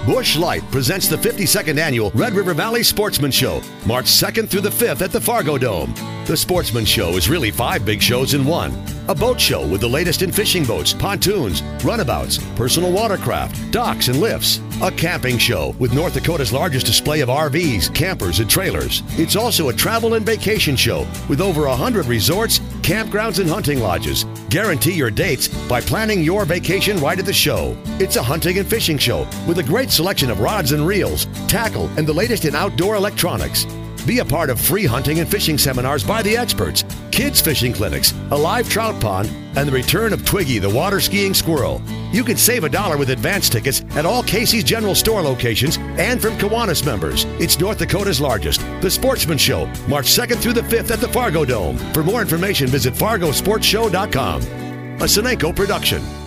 Busch Light presents the 52nd Annual Red River Valley Sportsman Show, March 2nd through the 5th at the Fargo Dome. The Sportsman Show is really 5 big shows in one. A boat show with the latest in fishing boats, pontoons, runabouts, personal watercraft, docks, and lifts. A camping show with North Dakota's largest display of RVs, campers, and trailers. It's also a travel and vacation show with over 100 resorts, campgrounds, and hunting lodges. Guarantee your dates by planning your vacation right at the show. It's a hunting and fishing show with a great selection of rods and reels, tackle, and the latest in outdoor electronics. Be a part of free hunting and fishing seminars by the experts, kids fishing clinics, a live trout pond, and the return of Twiggy the water skiing squirrel. You can save $1 with advance tickets at all Casey's General Store locations and from Kiwanis members. It's North Dakota's largest, the Sportsman Show, March 2nd through the 5th at the Fargo Dome. For more information, visit fargosportshow.com. A Sunoco production.